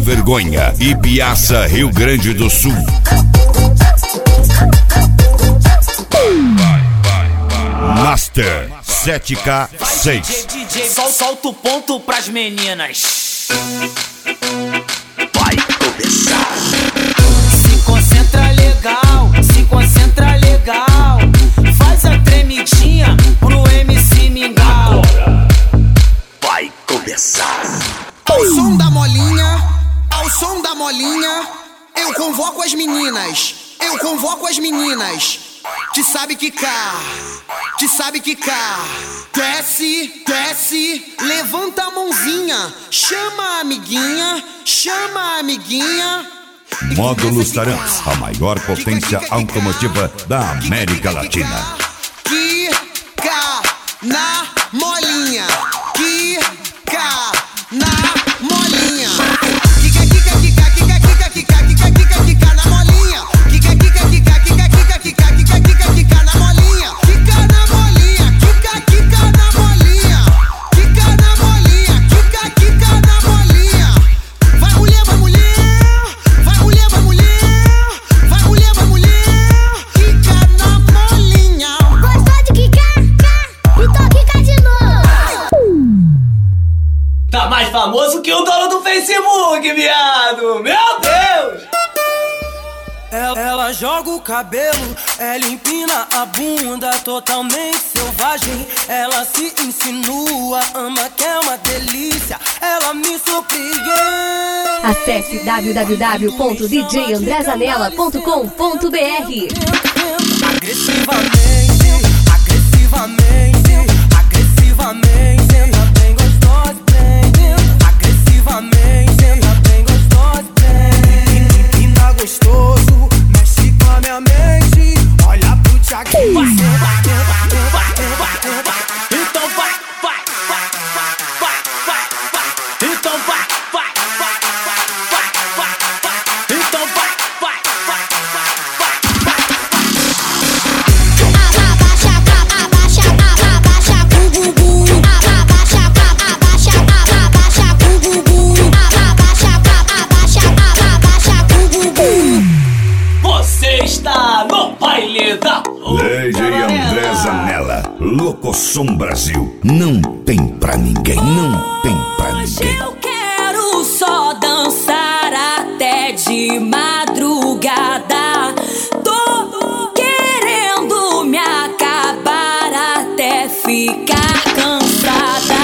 Vergonha, Ibiaça, Rio Grande do Sul. Master 7K6. Solta o ponto pras meninas. Vai começar. Se concentra legal, se concentra legal. Faz a tremidinha pro MC Mingau. Agora vai começar. Ao som da molinha, ao som da molinha, eu convoco as meninas, eu convoco as meninas. Que sabe quicar, que sabe quicar. Desce, desce, levanta a mãozinha. Chama a amiguinha, chama a amiguinha. Módulos Tarantos, a maior potência automotiva da América Latina. Quica na molinha, quica na molinha. Quica, quica, quica, quica, quica, quica, quica, quica, quica na molinha. Quica, quica, quica, quica, quica, quica, quica, quica, quica na molinha. Quica na molinha, quica, quica na molinha. Quica na molinha, quica, quica na molinha. Vai mulher, vai mulher. Vai mulher, vai mulher. Vai mulher, vai mulher. Quica na molinha. Gostou de quicar? Então quica de novo. Tá mais famoso que o dono do Facebook, viado! Meu Deus! Ela joga o cabelo, ela empina a bunda, totalmente selvagem. Ela se insinua, ama que é uma delícia. Ela me surpreende. Acesse www.djandrezanella.com.br. Agressivamente, agressivamente, agressivamente. Ela bem gostosa, bem. Agressivamente, ela bem gostosa, bem. Empina gostoso, mexe com a minha mente. Olha pro Thiaguinho. Então vai, vai, vai, vai, vai, vai, vai. Então vai, vai, vai, vai, vai, vai, vai. Então vai, vai, vai, vai, vai, vai. Abaixa, abaixa, abaixa o bumbum. Abaixa, abaixa, abaixa o bumbum. Abaixa, abaixa, abaixa o bumbum. Você está no baile da DJ André Zanella, Locosom Brasil. Não tem pra ninguém, não tem pra ninguém. Eu quero só dançar até de madrugada. Tô querendo me acabar até ficar cansada.